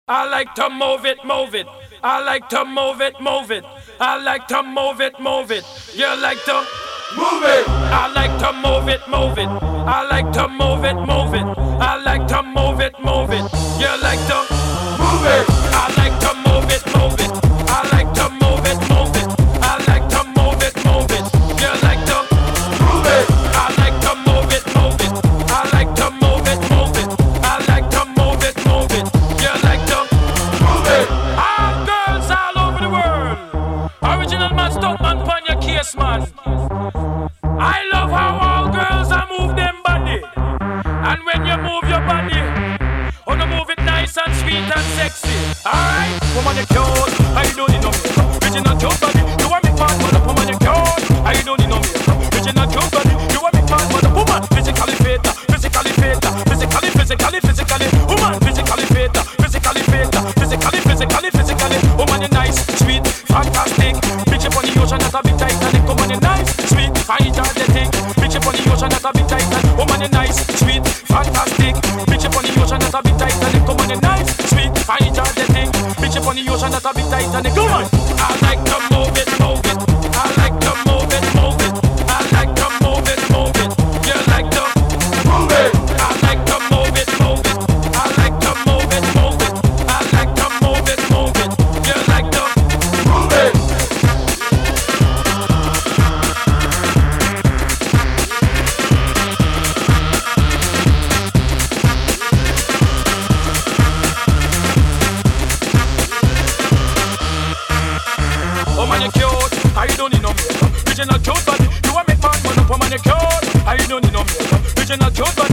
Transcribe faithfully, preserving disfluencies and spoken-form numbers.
I like to move it, move it. I like to move it, move it. I like to move it, move it. You like to move it. I like to move it, move it. I like to move it, move it. I like to move it, move it. You like to move it. I like to move it, move it. I like to move it, move it. I like to move it, move it. You like to move it. I like to move it, move it. I like to move it, move it. I like to move it, move it. You like to move it. All girls all over the world. Original man, stunt man, pon your case, man. I love how all girls are move them body. And when you move your body, wanna move it nice and sweet and sexy. Alright, woman you cute, I don't need no makeup. Original cute body, you want me part for the woman you cute, I don't need no makeup. Original cute body, you want me part for the woman. Physically fit, physically fit, physically, physically, physically. Woman, physically fit, physically fit, physically, physically, physically. Woman you nice, sweet, fantastic. Bitch up on the ocean, that's a bit Titanic. Woman you nice, sweet, fine, energetic. Bitch up on the ocean, that's a bit Titanic. Woman you nice, sweet, fantastic. Bitch up on the ocean, that's a bit Titanic. Woman you nice, sweet, fine, energetic. Bitch up on the ocean, that's a bit Titanic. Come on. I like to move it, move it. I like to move it, move it. I like to move it, move it. You like to move it. I like to move it, move it. I like to move it, move it. I like to move it, move it. You like to move it. Oh man, you cute, I don't need no makeup. Original cute body, you want make man man up. Oh man, you cute, I don't need no makeup. Original cute body.